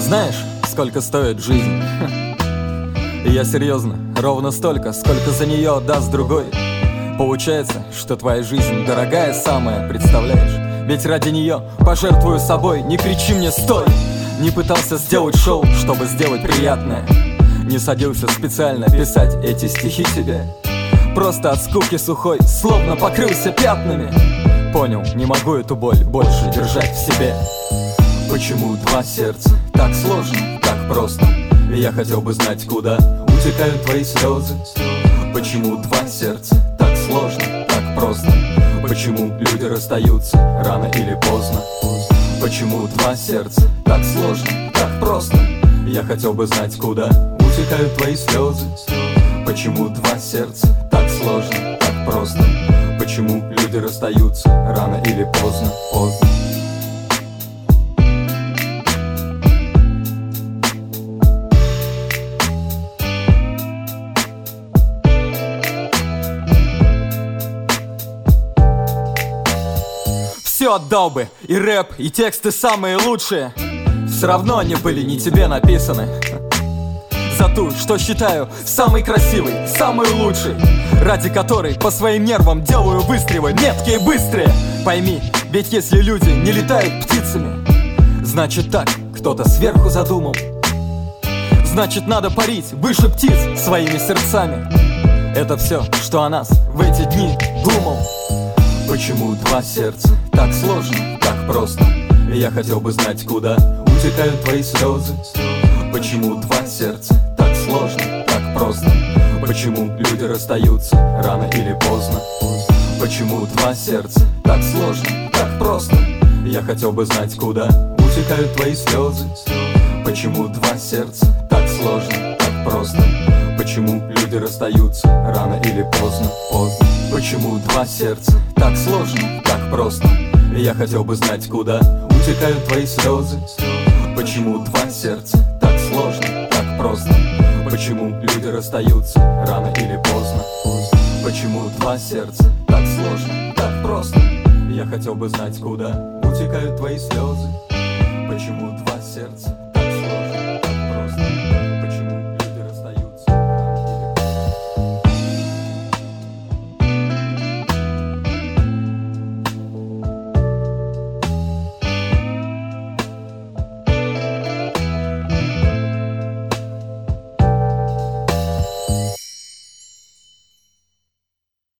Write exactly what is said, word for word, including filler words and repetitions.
Знаешь, сколько стоит жизнь? И я серьезно, ровно столько, сколько за нее отдаст другой. Получается, что твоя жизнь дорогая самая, представляешь? Ведь ради нее пожертвую собой. Не кричи мне «стой!» Не пытался сделать шоу, чтобы сделать приятное. Не садился специально писать эти стихи тебе. Просто от скуки сухой, словно покрылся пятнами. Понял, не могу эту боль больше держать в себе. Почему два сердца? Так сложно, так просто. И я хотел бы знать, куда утекают твои слезы. Почему два сердца? Так сложно, так просто. Почему люди расстаются рано или поздно? Почему два сердца? Так сложно, так просто. Я хотел бы знать, куда утекают твои слезы. Почему два сердца? Так сложно, так просто. Почему люди расстаются рано или поздно? Поздно. Все отдал бы, и рэп, и тексты самые лучшие. Все равно они были не тебе написаны. За ту, что считаю самой красивой, самой лучшей, ради которой по своим нервам делаю выстрелы меткие и быстрые. Пойми, ведь если люди не летают птицами, значит так кто-то сверху задумал. Значит надо парить выше птиц своими сердцами. Это все, что о нас в эти дни думал. Почему два сердца? Так сложно, так просто. Я хотел бы знать, куда утекают твои слезы. Почему два сердца? Так сложно, так просто. Почему люди расстаются рано или поздно? Почему два сердца? Так сложно, так просто. Я хотел бы знать, куда утекают твои слезы. Почему два сердца? Так сложно, так просто. Почему люди расстаются рано или поздно? Поздно. Почему два сердца? Так сложно, так просто. Я хотел бы знать, куда утекают твои слезы. Почему два сердца? Так сложно, так просто. Почему люди расстаются рано или поздно? Почему два сердца? Так сложно, так просто. Я хотел бы знать, куда утекают твои слезы. Почему два сердца?